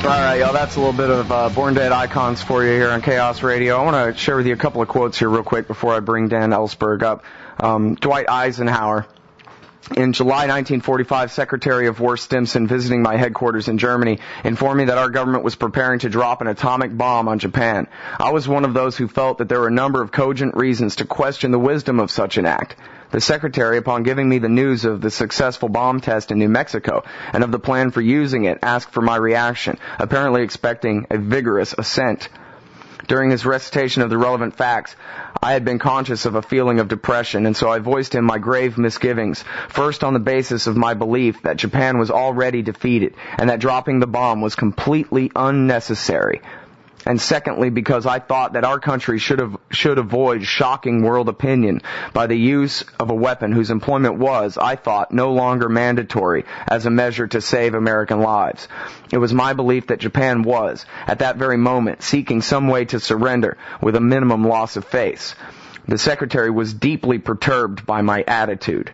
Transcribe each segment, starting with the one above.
All right, y'all, that's a little bit of Born Dead Icons for you here on Chaos Radio. I want to share with you a couple of quotes here real quick before I bring Dan Ellsberg up. Dwight Eisenhower. In July 1945, Secretary of War Stimson, visiting my headquarters in Germany, informed me that our government was preparing to drop an atomic bomb on Japan. I was one of those who felt that there were a number of cogent reasons to question the wisdom of such an act. The Secretary, upon giving me the news of the successful bomb test in New Mexico and of the plan for using it, asked for my reaction, apparently expecting a vigorous assent. During his recitation of the relevant facts, I had been conscious of a feeling of depression, and so I voiced him my grave misgivings, first on the basis of my belief that Japan was already defeated and that dropping the bomb was completely unnecessary, and secondly because I thought that our country should avoid shocking world opinion by the use of a weapon whose employment was, I thought, no longer mandatory as a measure to save American lives. It was my belief that Japan was, at that very moment, seeking some way to surrender with a minimum loss of face. The Secretary was deeply perturbed by my attitude.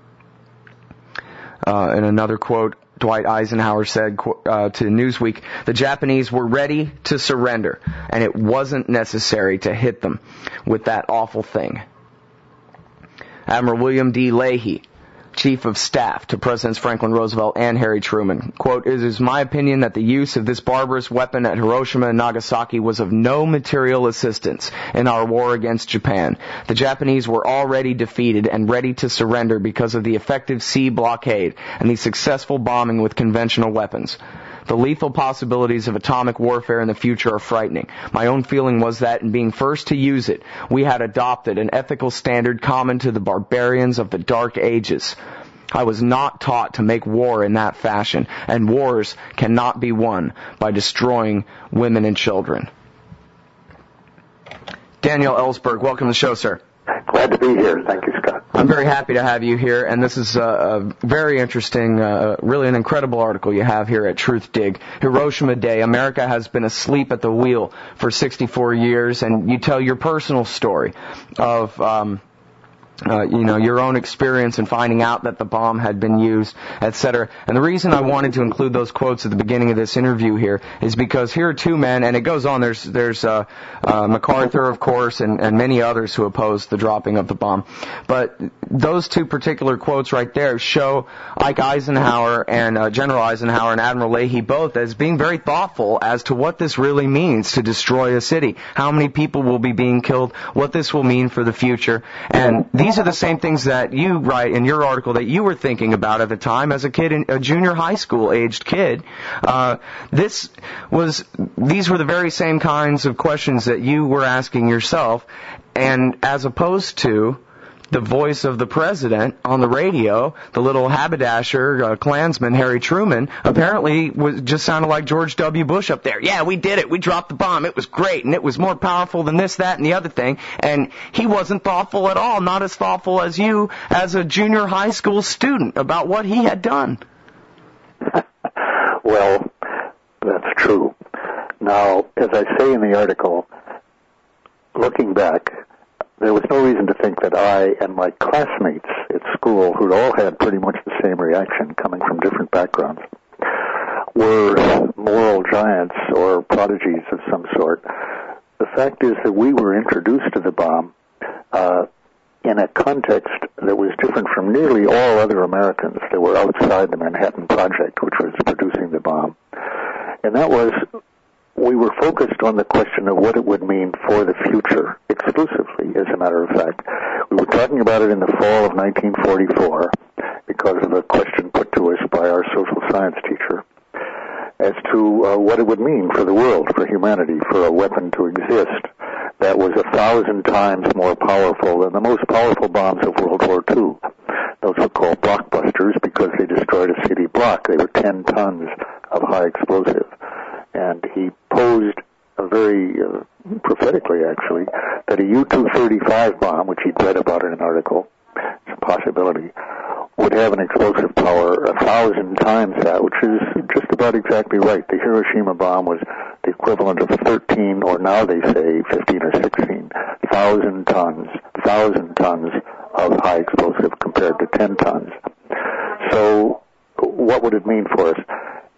In another quote, Dwight Eisenhower said to Newsweek, the Japanese were ready to surrender, and it wasn't necessary to hit them with that awful thing. Admiral William D. Leahy, Chief of Staff to Presidents Franklin Roosevelt and Harry Truman, quote, it is my opinion that the use of this barbarous weapon at Hiroshima and Nagasaki was of no material assistance in our war against Japan. The Japanese were already defeated and ready to surrender because of the effective sea blockade and the successful bombing with conventional weapons. The lethal possibilities of atomic warfare in the future are frightening. My own feeling was that in being first to use it, we had adopted an ethical standard common to the barbarians of the Dark Ages. I was not taught to make war in that fashion, and wars cannot be won by destroying women and children. Daniel Ellsberg, welcome to the show, sir. Glad to be here. Thank you, Scott. I'm very happy to have you here, and this is a very interesting, really an incredible article you have here at Truth Dig. Hiroshima Day. America has been asleep at the wheel for 64 years, and you tell your personal story of your own experience in finding out that the bomb had been used, etc. And the reason I wanted to include those quotes at the beginning of this interview here is because here are two men, and it goes on. There's MacArthur, of course, and many others who opposed the dropping of the bomb. But those two particular quotes right there show Ike Eisenhower and General Eisenhower and Admiral Leahy both as being very thoughtful as to what this really means to destroy a city, how many people will be being killed, what this will mean for the future, and these are the same things that you write in your article that you were thinking about at the time as a kid, a junior high school aged kid. These were the very same kinds of questions that you were asking yourself, and as opposed to the voice of the president on the radio, the little haberdasher, Klansman, Harry Truman, apparently just sounded like George W. Bush up there. Yeah, we did it. We dropped the bomb. It was great, and it was more powerful than this, that, and the other thing. And he wasn't thoughtful at all, not as thoughtful as you as a junior high school student about what he had done. Well, that's true. Now, as I say in the article, looking back, there was no reason to think that I and my classmates at school, who'd all had pretty much the same reaction coming from different backgrounds, were moral giants or prodigies of some sort. The fact is that we were introduced to the bomb in a context that was different from nearly all other Americans that were outside the Manhattan Project, which was producing the bomb. And that was, we were focused on the question of what it would mean for the future, exclusively, as a matter of fact. We were talking about it in the fall of 1944 because of a question put to us by our social science teacher as to what it would mean for the world, for humanity, for a weapon to exist that was 1,000 times more powerful than the most powerful bombs of World War II. Those were called blockbusters because they destroyed a city block. They were 10 tons of high explosive. And he posed very prophetically, actually, that a U-235 bomb, which he'd read about in an article, it's a possibility, would have an explosive power 1,000 times that, which is just about exactly right. The Hiroshima bomb was the equivalent of 13, or now they say 15 or 16,000 tons of high explosive compared to 10 tons. So what would it mean for us?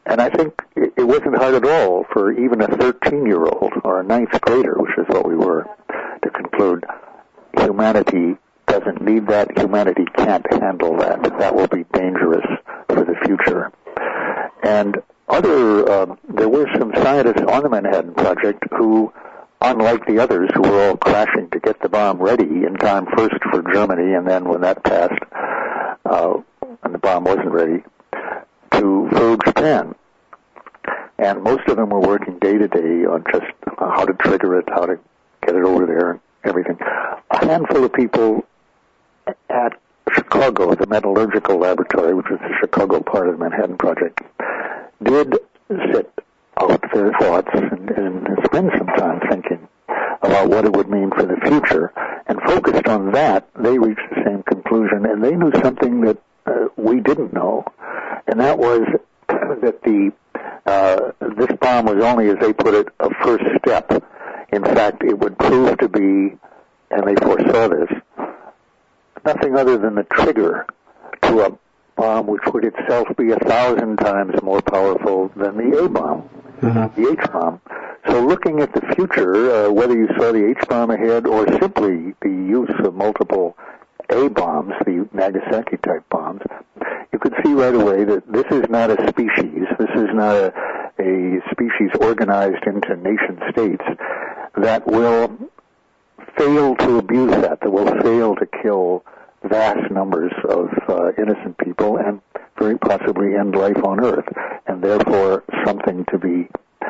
And I think it wasn't hard at all for even a 13-year-old or a ninth grader, which is what we were, to conclude humanity doesn't need that. Humanity can't handle that. That will be dangerous for the future. And there were some scientists on the Manhattan Project who, unlike the others who were all crashing to get the bomb ready in time first for Germany, and then when that passed, and the bomb wasn't ready, for Japan. And most of them were working day to day on just how to trigger it, how to get it over there, and everything. A handful of people at Chicago, the Metallurgical Laboratory, which was the Chicago part of the Manhattan Project, did sit out their thoughts and spend some time thinking about what it would mean for the future, and focused on that. They reached the same conclusion, and they knew something that we didn't know, and that was that this bomb was only, as they put it, a first step. In fact, it would prove to be, and they foresaw this, nothing other than the trigger to a bomb which would itself be 1,000 times more powerful than the A-bomb, the H-bomb. So looking at the future, whether you saw the H-bomb ahead or simply the use of multiple A-bombs, the Nagasaki-type bombs, you could see right away that this is not a species. This is not a species organized into nation states that will fail to abuse that will fail to kill vast numbers of innocent people and very possibly end life on Earth, and therefore something to be...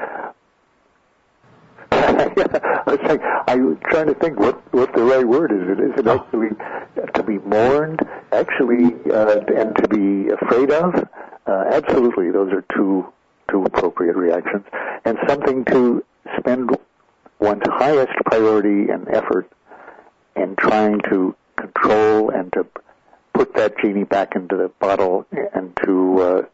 I'm trying to think what the right word is. Is it actually to be mourned, actually, and to be afraid of? Absolutely, those are two appropriate reactions, and something to spend one's highest priority and effort in trying to control and to put that genie back into the bottle and to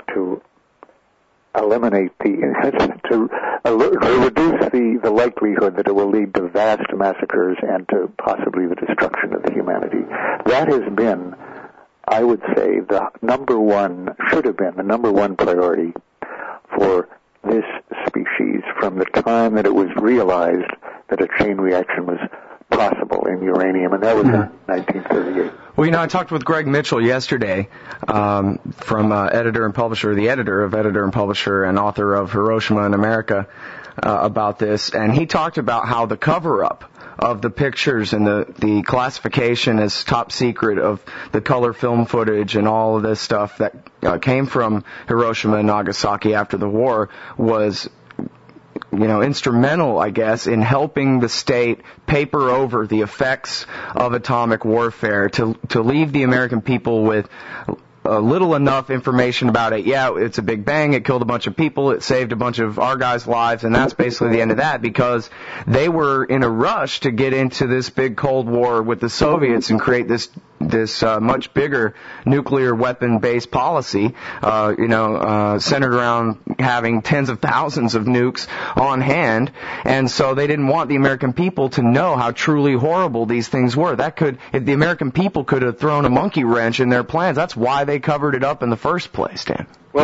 eliminate to reduce the likelihood that it will lead to vast massacres and to possibly the destruction of the humanity. That has been, I would say, should have been the number one priority for this species from the time that it was realized that a chain reaction was possible in uranium, and that was in 1938. Well, I talked with Greg Mitchell yesterday from editor and publisher, the editor of Editor and Publisher and author of Hiroshima in America about this, and he talked about how the cover-up of the pictures and the classification as top secret of the color film footage and all of this stuff that came from Hiroshima and Nagasaki after the war was instrumental, I guess, in helping the state paper over the effects of atomic warfare to leave the American people with little enough information about it. Yeah, it's a big bang, it killed a bunch of people, it saved a bunch of our guys' lives, and that's basically the end of that, because they were in a rush to get into this big Cold War with the Soviets and create this much bigger nuclear weapon-based policy, centered around having tens of thousands of nukes on hand, and so they didn't want the American people to know how truly horrible these things were. If the American people could have thrown a monkey wrench in their plans, that's why they covered it up in the first place, Dan. Well,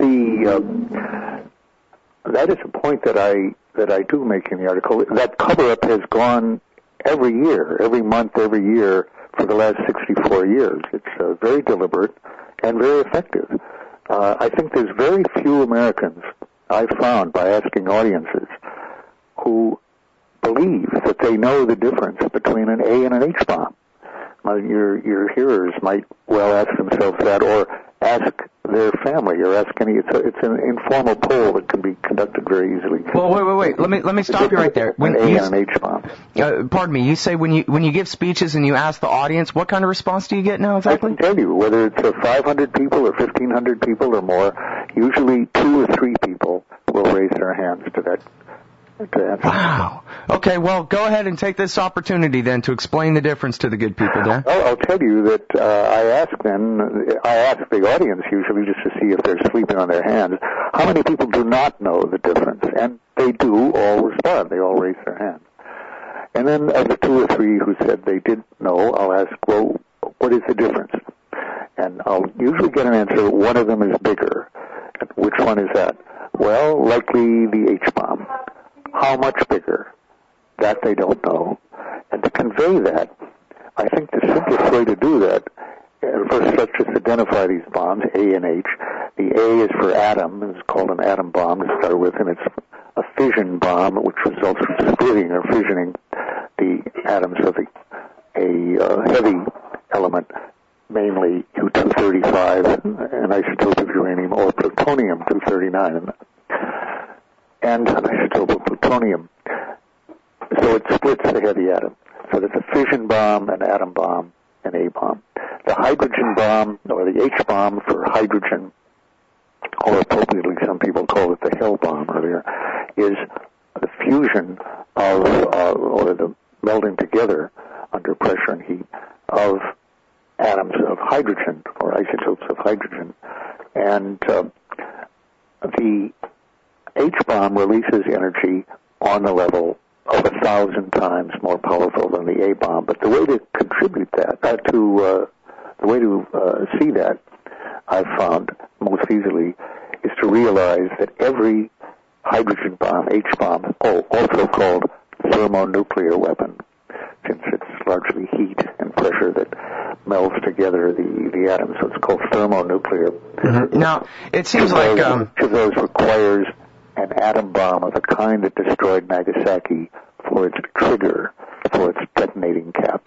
that is a point that I do make in the article. That cover-up has gone every year, every month, every year for the last 64 years. It's very deliberate and very effective. I think there's very few Americans I've found by asking audiences who believe that they know the difference between an A and an H bomb. Your hearers might well ask themselves that, or ask their family, or ask any. It's an informal poll that can be conducted very easily. Well, wait. Let me stop you right there. When A and an H bomb. Pardon me. You say when you give speeches and you ask the audience, what kind of response do you get now exactly? I can tell you whether it's 500 people or 1,500 people or more. Usually 2 or 3 people will raise their hands to that. Wow. Okay, well, go ahead and take this opportunity then to explain the difference to the good people, Dan. I'll tell you that I ask the audience usually just to see if they're sleeping on their hands, how many people do not know the difference? And they do all respond. They all raise their hands. And then of the 2 or 3 who said they did know, I'll ask, well, what is the difference? And I'll usually get an answer, one of them is bigger. Which one is that? Well, likely the H-bomb. How much bigger? That they don't know. And to convey that, I think the simplest way to do that, first let's just identify these bombs, A and H. The A is for atom, it's called an atom bomb to start with, and it's a fission bomb, which results from splitting or fissioning the atoms of a heavy element, mainly U-235, an isotope of uranium, or plutonium-239, and an isotope of plutonium. So it splits the heavy atom. So there's a fission bomb, an atom bomb, an A bomb. The hydrogen bomb, or the H bomb for hydrogen, or appropriately some people call it the hell bomb earlier, is the fusion of, or the melding together under pressure and heat of atoms of hydrogen, or isotopes of hydrogen. And the H bomb releases energy on the level of 1,000 times more powerful than the A bomb. But the way to contribute that, the way to see that, I've found most easily, is to realize that every hydrogen bomb, H bomb, also called thermonuclear weapon, since it's largely heat and pressure that melds together the atoms, so it's called thermonuclear. Mm-hmm. Now, it seems like each of those requires an atom bomb of the kind that destroyed Nagasaki for its trigger, for its detonating cap.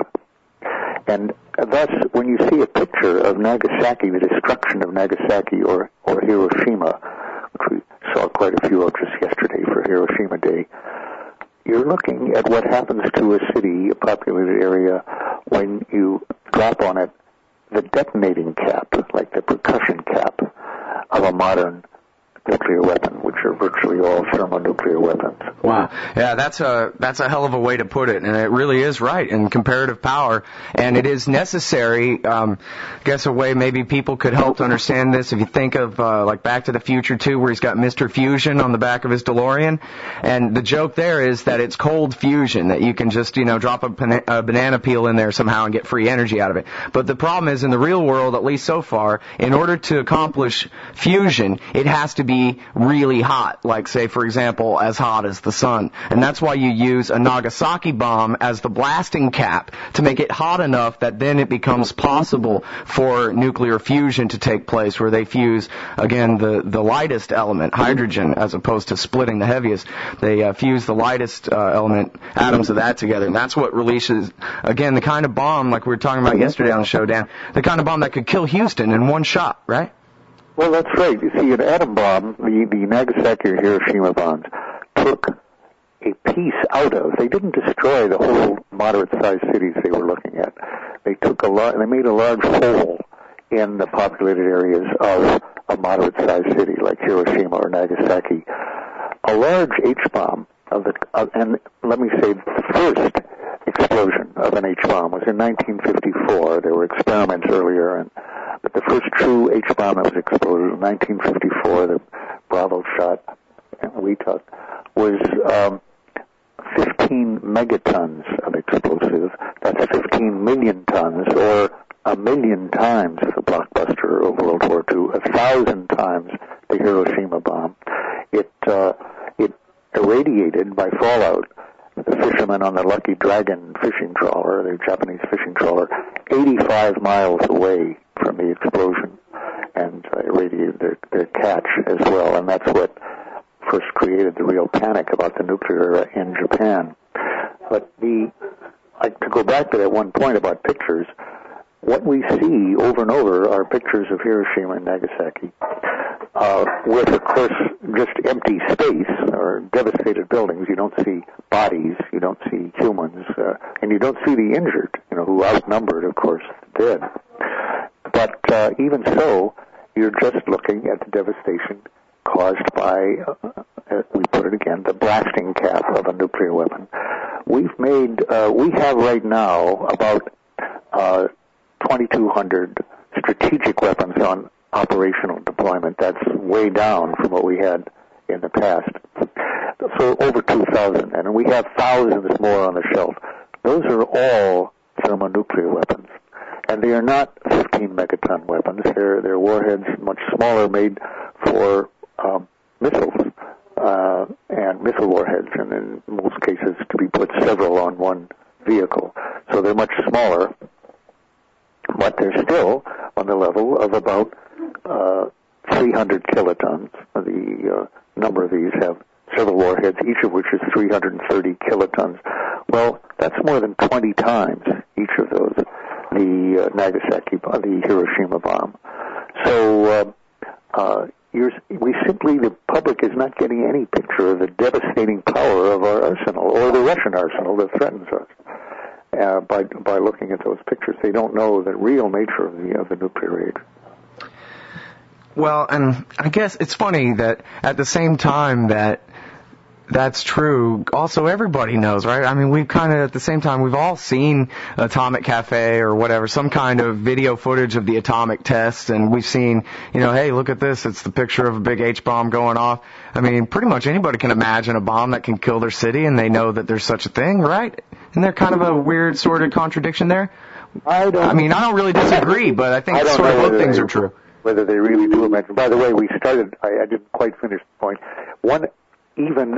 And that's when you see a picture of Nagasaki, the destruction of Nagasaki or Hiroshima, which we saw quite a few of just yesterday for Hiroshima Day, you're looking at what happens to a city, a populated area, when you drop on it the detonating cap, like the percussion cap of a modern nuclear weapon, which are virtually all thermonuclear weapons. Wow. Yeah, that's a hell of a way to put it, and it really is right in comparative power, and it is necessary. I guess a way maybe people could help to understand this, if you think of like Back to the Future 2, where he's got Mr. Fusion on the back of his DeLorean, and the joke there is that it's cold fusion, that you can just, drop a banana peel in there somehow and get free energy out of it. But the problem is, in the real world, at least so far, in order to accomplish fusion, it has to be really hot, like, say, for example, as hot as the sun. And that's why you use a Nagasaki bomb as the blasting cap, to make it hot enough that then it becomes possible for nuclear fusion to take place, where they fuse, again, the lightest element, hydrogen, as opposed to splitting the heaviest. They fuse the lightest element, atoms of that together, and that's what releases, again, the kind of bomb, like we were talking about yesterday on the show, Dan, the kind of bomb that could kill Houston in one shot, right? Well, that's right. You see, an atom bomb, the Nagasaki or Hiroshima bombs, took a piece out of. They didn't destroy the whole moderate-sized cities they were looking at. They took they made a large hole in the populated areas of a moderate-sized city like Hiroshima or Nagasaki. A large H-bomb and let me say, the first explosion of an H-bomb was in 1954. There were experiments earlier, but the first true H-bomb that was exploded in 1954, the Bravo shot and we took, was 15 megatons of explosive. That's 15 million tons, or 1 million times the blockbuster of World War II, 1,000 times the Hiroshima bomb. It irradiated by fallout the fishermen on the Lucky Dragon fishing trawler, the Japanese fishing trawler, 85 miles away from the explosion, and irradiated their catch as well. And that's what first created the real panic about the nuclear era in Japan. But to go back to that one point about pictures, what we see over and over are pictures of Hiroshima and Nagasaki with, of course, just empty space or devastated buildings. You don't see bodies, you don't see humans, and you don't see the injured, who outnumbered, of course, the dead. But even so, you're just looking at the devastation caused by, we put it again, the blasting cap of a nuclear weapon. We have right now about 2,200 strategic weapons on operational deployment. That's way down from what we had in the past. So over 2,000, and we have thousands more on the shelf. Those are all thermonuclear weapons, and they are not 15 megaton weapons. They're warheads much smaller, made for missiles and missile warheads, and in most cases to be put several on one vehicle. So they're much smaller, but they're still on the level of about 300 kilotons. The number of these have several warheads, each of which is 330 kilotons. Well, that's more than 20 times each of those, the Nagasaki, the Hiroshima bomb. So the public is not getting any picture of the devastating power of our arsenal, or the Russian arsenal that threatens us. By looking at those pictures, they don't know the real nature of the nuclear age. Well, and I guess it's funny that at the same time that's true, also everybody knows, right? I mean, we've kind of, at the same time, we've all seen Atomic Cafe or whatever, some kind of video footage of the atomic test, and we've seen, hey, look at this, it's the picture of a big H-bomb going off. I mean, pretty much anybody can imagine a bomb that can kill their city, and they know that there's such a thing, right? Isn't there kind of a weird sort of contradiction there? I don't really disagree, but I think sort of both things are true. Whether they really do imagine. By the way, we started, I didn't quite finish the point. Even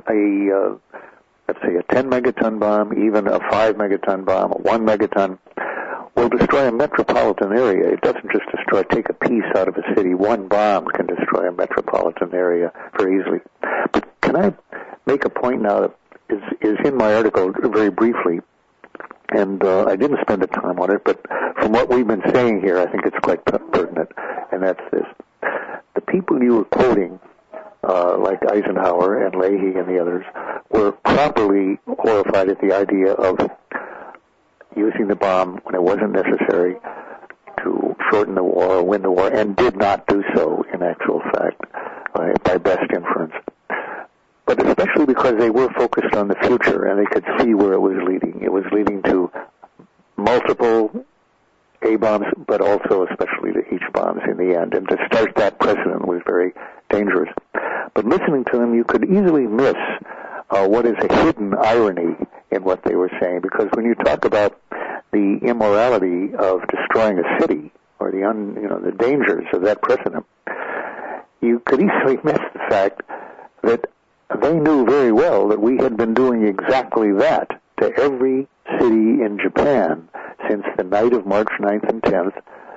let's say a 10 megaton bomb, even a 5 megaton bomb, a 1 megaton, will destroy a metropolitan area. It doesn't just take a piece out of a city. One bomb can destroy a metropolitan area very easily. But can I make a point now that is in my article very briefly, and I didn't spend the time on it, but from what we've been saying here, I think it's quite pertinent, and that's this. The people you were quoting, like Eisenhower and Leahy and the others, were properly horrified at the idea of using the bomb when it wasn't necessary to shorten the war or win the war, and did not do so in actual fact, by best inference. But especially because they were focused on the future and they could see where it was leading. It was leading to multiple A-bombs, but also especially the H-bombs in the end. And to start that precedent was very dangerous. But listening to them, you could easily miss what is a hidden irony in what they were saying. Because when you talk about the immorality of destroying a city, or the dangers of that precedent, you could easily miss the fact that they knew very well that we had been doing exactly that to every city in Japan since the night of March 9th and 10th,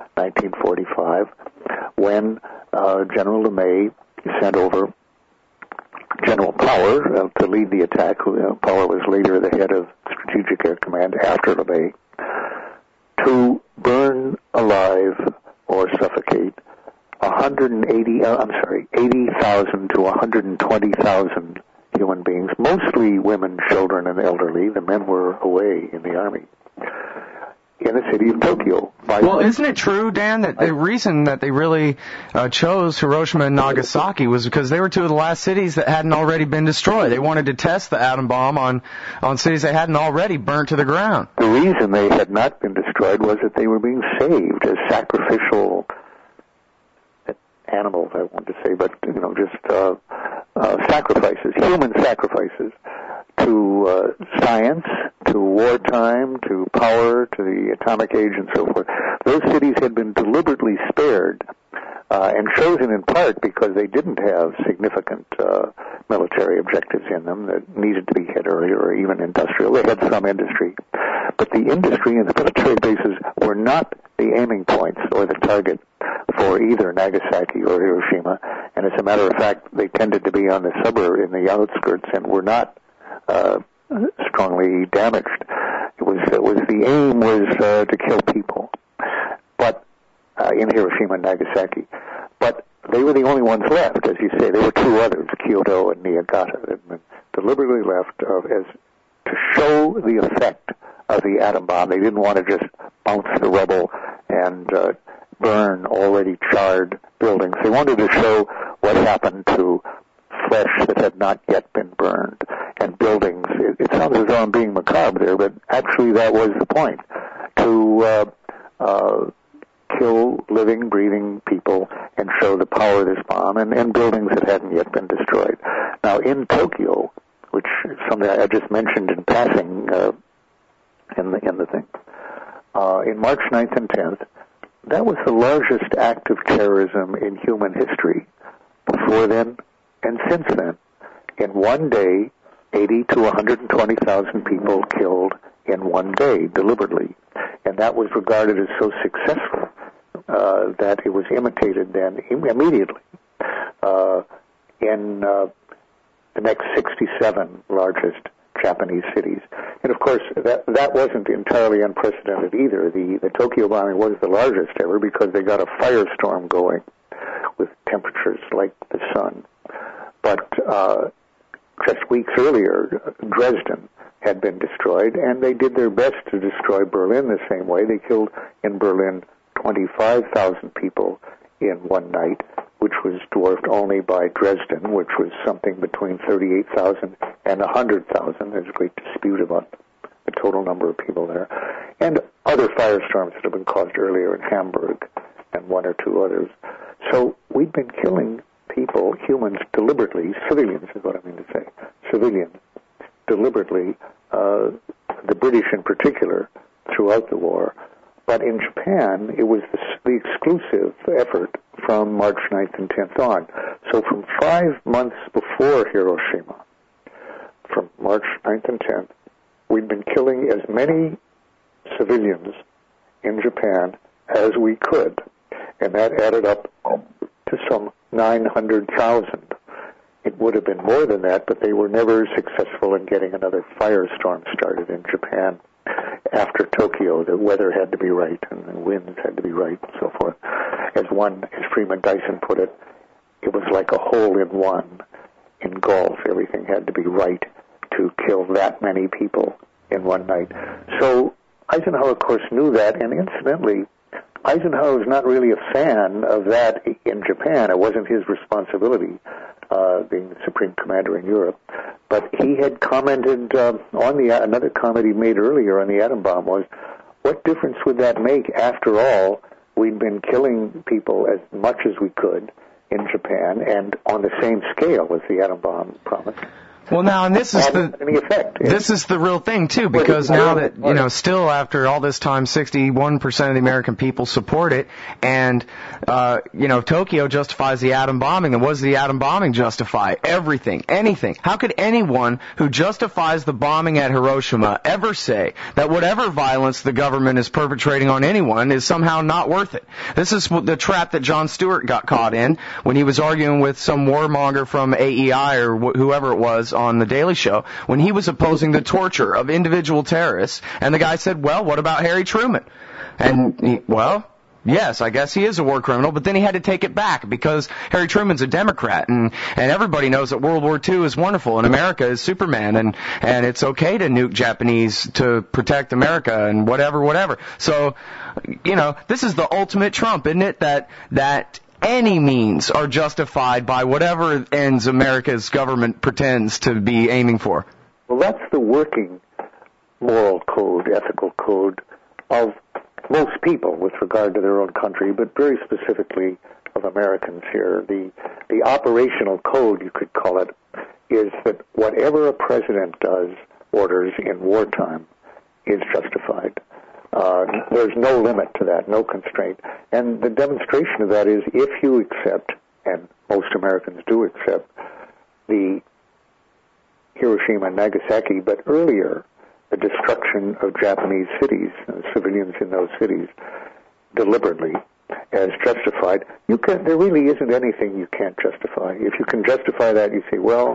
1945, when General LeMay sent over General Power to lead the attack. Power was later the head of Strategic Air Command after LeMay, to burn alive or suffocate 80,000 to 120,000 human beings, mostly women, children, and elderly. The men were away in the army, in the city of Tokyo. Well, isn't it true, Dan, that the reason that they really chose Hiroshima and Nagasaki was because they were two of the last cities that hadn't already been destroyed? They wanted to test the atom bomb on cities that hadn't already burnt to the ground. The reason they had not been destroyed was that they were being saved as sacrificial animals, I want to say, but sacrifices, human sacrifices to science, to wartime, to power, to the atomic age, and so forth. Those cities had been deliberately spared and chosen in part because they didn't have significant military objectives in them that needed to be hit earlier, or even industrial. They had some industry, but the industry and the military bases were not the aiming points or the target for either Nagasaki or Hiroshima, and as a matter of fact, they tended to be on the suburb, in the outskirts, and were not strongly damaged. The aim was to kill people, but in Hiroshima and Nagasaki. But they were the only ones left, as you say. There were two others, Kyoto and Niigata, that had been deliberately left as to show the effect of the atom bomb. They didn't want to just bounce the rubble and burn already charred buildings. They wanted to show what happened to flesh that had not yet been burned, and buildings. It sounds as though I'm being macabre there, but actually that was the point, to kill living, breathing people and show the power of this bomb, and buildings that hadn't yet been destroyed. Now, in Tokyo, which is something I just mentioned in passing in the thing, in March 9th and 10th, that was the largest act of terrorism in human history. before then and since then. In one day, 80 to 120,000 people killed in one day, deliberately. And that was regarded as so successful that it was imitated then immediately in the next 67 largest Japanese cities. And of course, that wasn't entirely unprecedented either. The Tokyo bombing was the largest ever because they got a firestorm going with temperatures like the sun. But just weeks earlier, Dresden had been destroyed, and they did their best to destroy Berlin the same way. They killed in Berlin 25,000 people in one night, which was dwarfed only by Dresden, which was something between 38,000 and 100,000. There's a great dispute about the total number of people there. And other firestorms that have been caused earlier in Hamburg and one or two others. So we've been killing people, humans, deliberately, civilians is what I mean to say, civilians, deliberately, the British in particular, throughout the war. But in Japan, it was the exclusive effort from March 9th and 10th on. So from 5 months before Hiroshima, from March 9th and 10th, we'd been killing as many civilians in Japan as we could. And that added up to some 900,000. It would have been more than that, but they were never successful in getting another firestorm started in Japan. After Tokyo, the weather had to be right, and the winds had to be right, and so forth. As Freeman Dyson put it, it was like a hole-in-one in golf. Everything had to be right to kill that many people in one night. So Eisenhower, of course, knew that, and incidentally, Eisenhower was not really a fan of that in Japan. It wasn't his responsibility, being the supreme commander in Europe. But he had commented on another comment he made earlier on the atom bomb was, what difference would that make? After all, we'd been killing people as much as we could in Japan and on the same scale as the atom bomb promised. Well, now, and this is this is the real thing too, because now that still after all this time, 61% of the American people support it, and Tokyo justifies the atom bombing. And what does the atom bombing justify? Everything, anything. How could anyone who justifies the bombing at Hiroshima ever say that whatever violence the government is perpetrating on anyone is somehow not worth it? This is the trap that Jon Stewart got caught in when he was arguing with some warmonger from AEI or whoever it was on The Daily Show, when he was opposing the torture of individual terrorists, and the guy said, well, what about Harry Truman? And yes, I guess he is a war criminal, but then he had to take it back because Harry Truman's a Democrat, and everybody knows that World War II is wonderful, and America is Superman, and it's okay to nuke Japanese to protect America, and whatever. So, this is the ultimate Trump, isn't it? That any means are justified by whatever ends America's government pretends to be aiming for. Well, that's the working moral code, ethical code of most people with regard to their own country, but very specifically of Americans here. The operational code, you could call it, is that whatever a president orders in wartime is justified. There's no limit to that, no constraint. And the demonstration of that is if you accept, and most Americans do accept, the Hiroshima and Nagasaki, but earlier, the destruction of Japanese cities and civilians in those cities deliberately as justified, there really isn't anything you can't justify. If you can justify that, you say,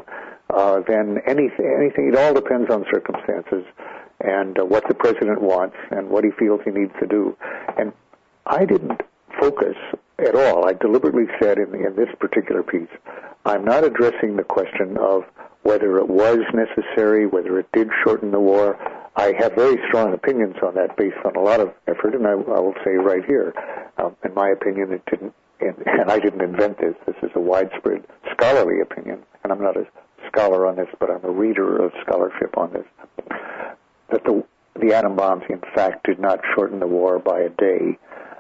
then anything, it all depends on circumstances and what the president wants and what he feels he needs to do. And I didn't focus at all. I deliberately said in this particular piece, I'm not addressing the question of whether it was necessary, whether it did shorten the war. I have very strong opinions on that based on a lot of effort, and I will say right here, in my opinion, it didn't, and I didn't invent this. This is a widespread scholarly opinion, and I'm not a scholar on this, but I'm a reader of scholarship on this, that the atom bombs, in fact, did not shorten the war by a day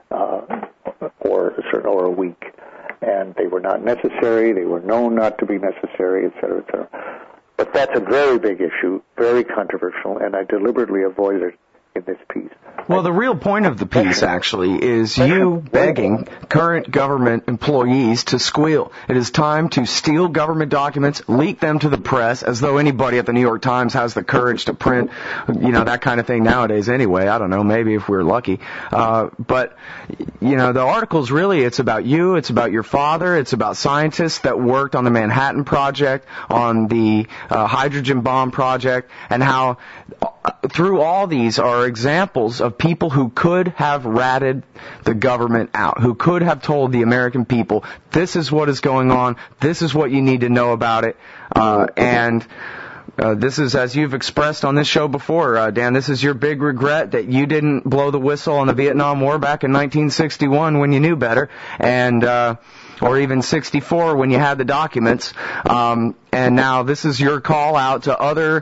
or a week. And they were not necessary, they were known not to be necessary, et cetera, et cetera. But that's a very big issue, very controversial, and I deliberately avoided it in this piece. Well, the real point of the piece, actually, is you begging current government employees to squeal. It is time to steal government documents, leak them to the press, as though anybody at the New York Times has the courage to print, that kind of thing nowadays anyway. I don't know, maybe if we're lucky. But the article's really, it's about you, it's about your father, it's about scientists that worked on the Manhattan Project, on the hydrogen bomb project, and how through all these are examples of people who could have ratted the government out, who could have told the American people, this is what is going on, this is what you need to know about it, and this is, as you've expressed on this show before, Dan, this is your big regret that you didn't blow the whistle on the Vietnam War back in 1961 when you knew better, and or even 64 when you had the documents. And now this is your call out to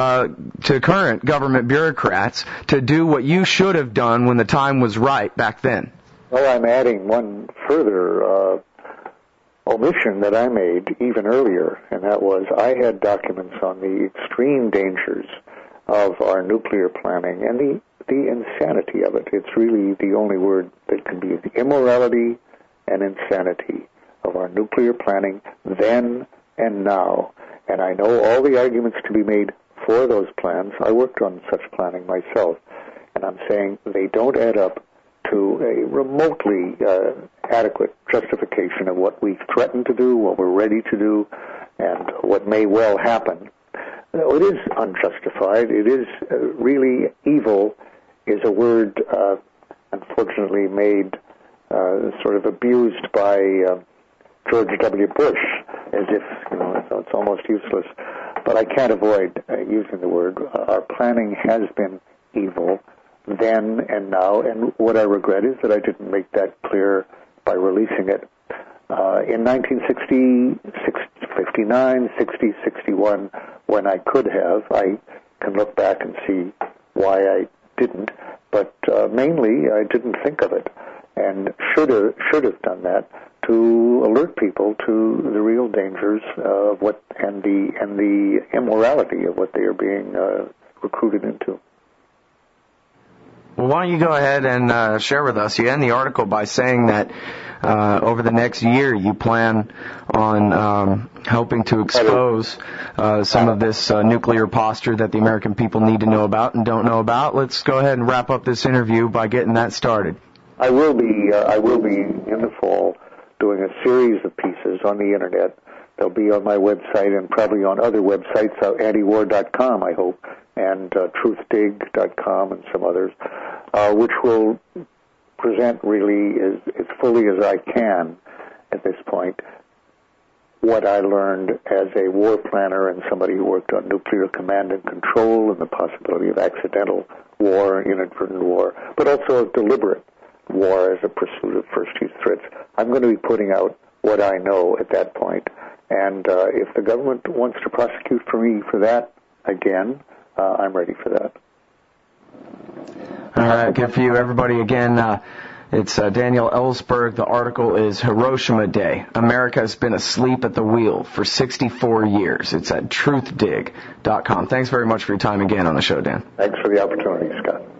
to current government bureaucrats to do what you should have done when the time was right back then. Well, I'm adding one further omission that I made even earlier, and that was I had documents on the extreme dangers of our nuclear planning and the insanity of it. It's really the only word that can be the immorality and insanity of our nuclear planning then and now. And I know all the arguments to be made for those plans. I worked on such planning myself, and I'm saying they don't add up to a remotely adequate justification of what we threaten to do, what we're ready to do, and what may well happen. It is unjustified. It is really evil is a word unfortunately made sort of abused by George W. Bush, as if, it's almost useless. But I can't avoid using the word. Our planning has been evil then and now, and what I regret is that I didn't make that clear by releasing it. In 1960, 59, 60, 61, when I could have, I can look back and see why I didn't, but mainly I didn't think of it, and should have done that to alert people to the real dangers of what and the immorality of what they are being recruited into. Well, why don't you go ahead and share with us? You end the article by saying that over the next year you plan on helping to expose some of this nuclear posture that the American people need to know about and don't know about. Let's go ahead and wrap up this interview by getting that started. I will be in the fall doing a series of pieces on the Internet. They'll be on my website and probably on other websites, antiwar.com, I hope, and truthdig.com and some others, which will present really as fully as I can at this point what I learned as a war planner and somebody who worked on nuclear command and control and the possibility of accidental war, inadvertent war, but also of deliberate war as a pursuit of first-use threats. I'm going to be putting out what I know at that point. And if the government wants to prosecute for me for that again, I'm ready for that. All right, good for you, everybody. Again, it's Daniel Ellsberg. The article is Hiroshima Day. America has been asleep at the wheel for 64 years. It's at truthdig.com. Thanks very much for your time again on the show, Dan. Thanks for the opportunity, Scott.